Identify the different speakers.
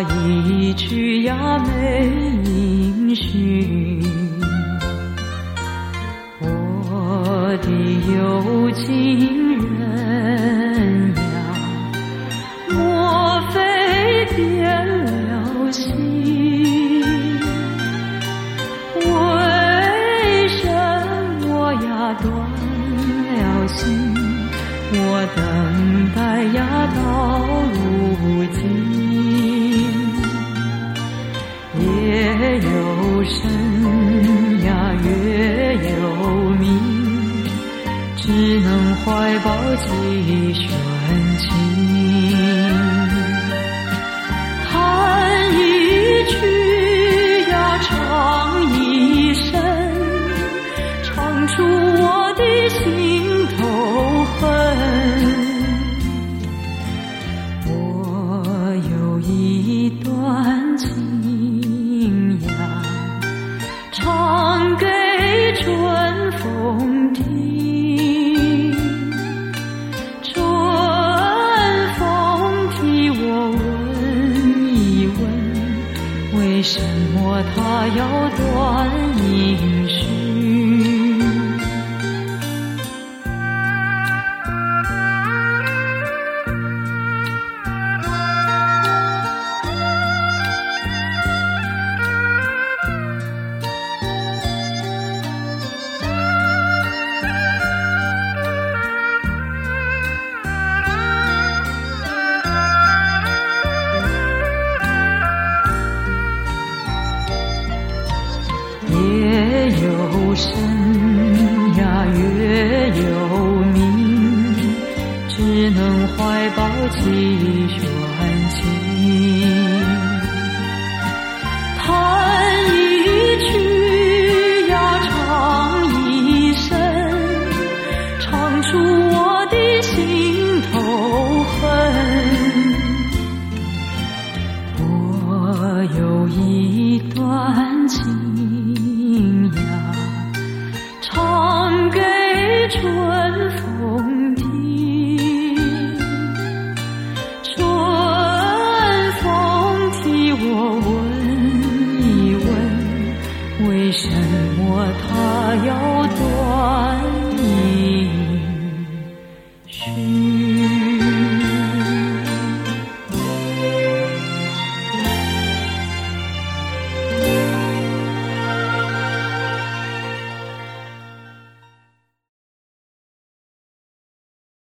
Speaker 1: 一去呀没音讯，我的有情人呀，莫非变了心？为什么呀断了心？我等待呀到如今，夜有深呀月有明，只能怀抱几深情。弹一曲呀唱一声，唱出我的心头恨。我有一段情呀，唱给春风听，春风替我问一问，为什么他要断音讯？夜有深呀月有明，只能怀抱几深情。弹一曲呀唱一声，唱出我的心头恨。我有一段情呀，唱给春风听，春风替我问一问，为什么他要断